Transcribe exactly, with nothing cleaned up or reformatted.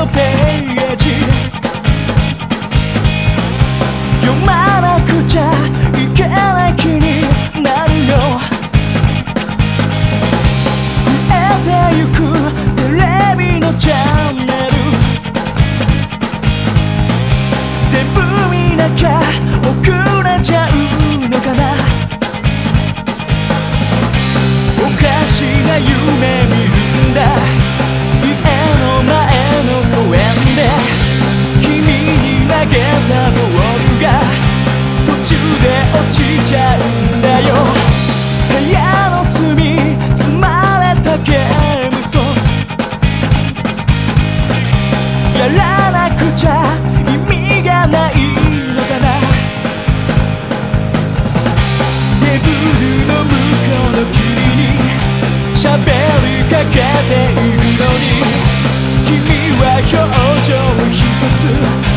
のページ読まなくちゃいけない気になるよ。増えてゆくテレビのチャンネル全部見なきゃ遅れちゃうのかな。おかしな夢見るんだ家の前の公園で君に投げたボールが途中で落ちちゃうんだよ。部屋の隅積まれたゲームソンやらなくちゃ意味がないのかな。テーブルの向こうの君に喋りかけているのに君は表情一つ